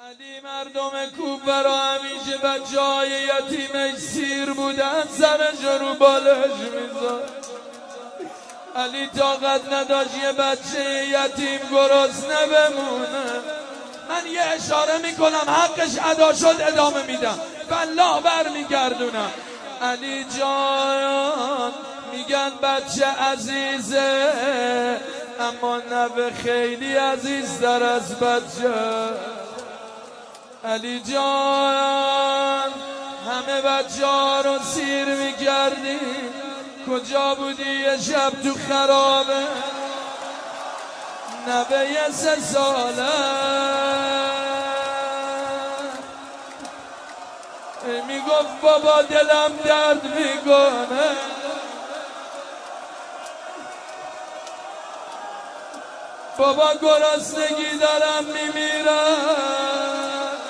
علی مردم کوفه را همیشه بچه‌های یتیمش سیر بودن، سرش رو بالش میذاشت. علی طاقت نداشت یه بچه یتیم گرسنه بمونه. من یه اشاره میکنم حقش ادا شد ادامه میدم، والله برمیگردونم. علی جان میگن بچه عزیزه، اما نه خیلی عزیزتر از بچه. علی جان همه بچه ها رو سیر میکردی، کجا بودی یه شب تو خرابه؟ نوه 3 ساله میگفت بابا دلم درد میکنه. بابا گرسنگی دارم میمیرم.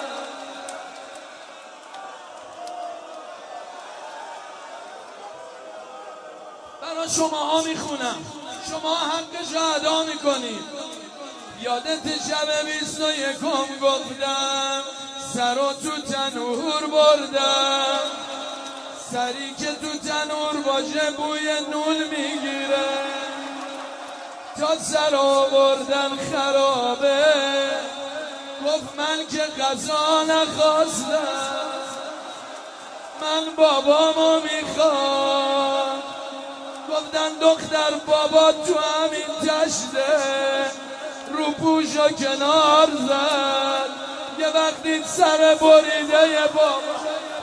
برای شماها میخونم، شما حقش رو ادا میکنید. یادت شب 21 گفتم سر رو تو تنور بردم، سری که تو تنور باشه بوی نون میگیره. تا سر آوردن خرابه، گفت من که غذا نخواستم، من بابامو میخوام. گفتن دختر بابا تو همین تشته، رو پوشو کنار زد. یه وقتی سر بریده یه بابا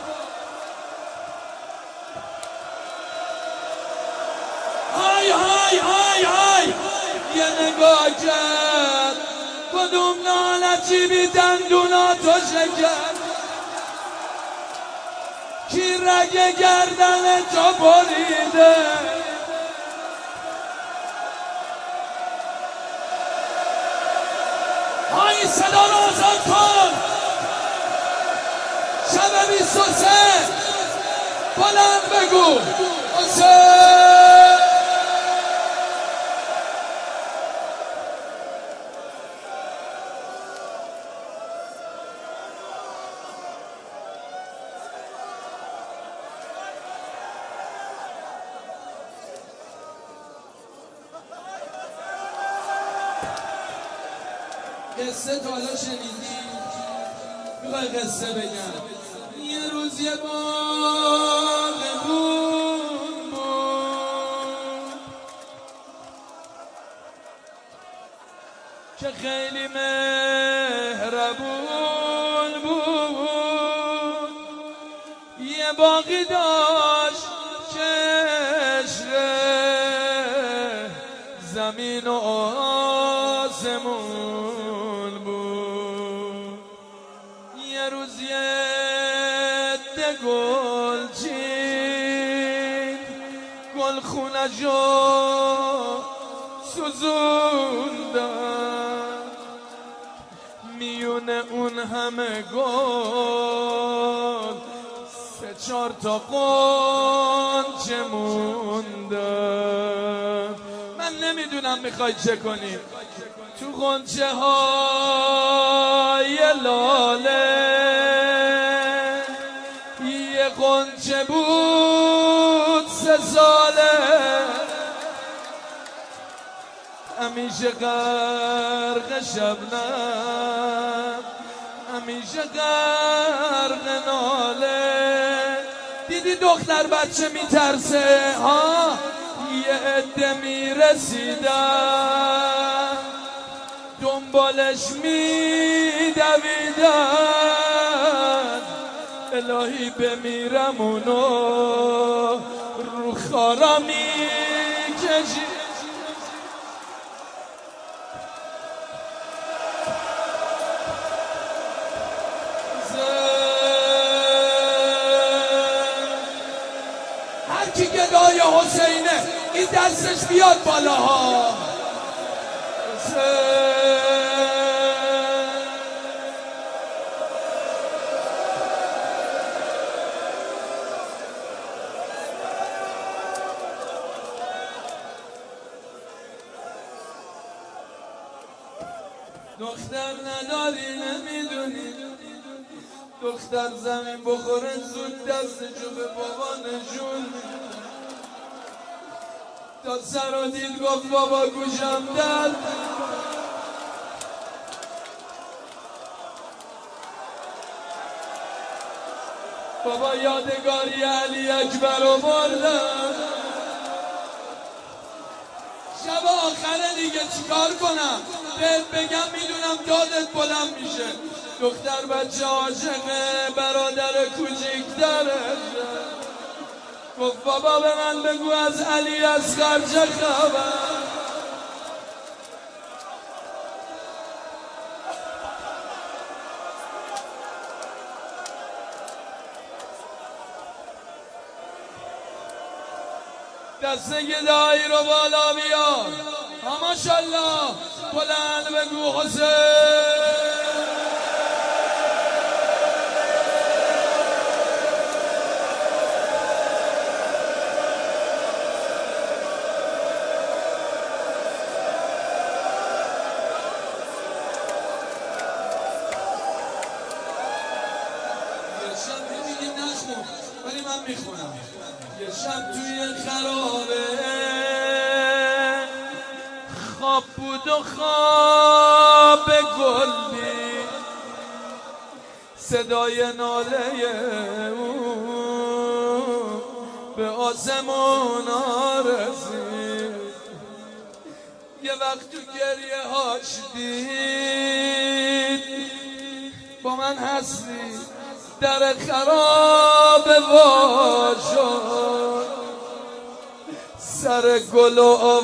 های های های های یه نگاه کرد، کدوم نالچی بی دندوناتو شکر، کی رگ گردن تو بریده. های صدا رو آزاد کن. شب 23 بلند بگو حسین. قصه تا حالا شنیدی؟ میخوای قصه بگم؟ یه روز یه باغبون بود که خیلی مهربون بود. یه باغی داشت که عشق زمین و آسمون بود. یه روز یه عده گل چید، گل خونه‌شو سوزوندن. میونه اون همه گل 3-4 تا غنچه موندن. من نمیدونم میخوای چه کنی. تو غنچه های لاله یه غنچه بود 3 ساله، همیشه غرق شبنم، همیشه غرق ناله. دیدی دختر بچه میترسه ها، یه عده میرسیدن دنبالش میدویدن. الهی بمیرم اونو رو خارا میکشی. هر کی گدای حسینه این دستش بیاد بالاها. دختر نداری نمیدونی دختر زمین بخوره زود دستشو به بابا نشون تا سر و دید گفت بابا گوشم درد بابا یادگاری علی اکبر رو بردم شب آخره دیگه چیکار کنم بهت بگم میدونم دادت بلند میشه دختر بچه عاشقه برادر کوچیک‌ترشه گفت بابا به من بگو از علی اصغر چه خبر دسته گدایی رو بالا بیار ماشالله بلند بگو حسین ولی من میخونم یه شب توی خرابه خواب بود و خواب گلی صدای ناله اون به آسمون رسید یه وقت تو گریه هاش دید با من هستی در خراب وا شد سر گل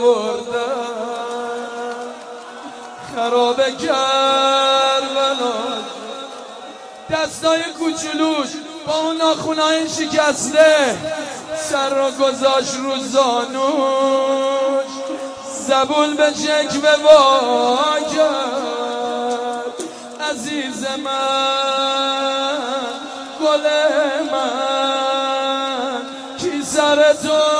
آوردن خراب کربلا دستای کوچولوش با اون ناخونای شکسته سر را گذاشت رو زانوش زبون به شکوه وا کرد عزیز من گل من کی سر تو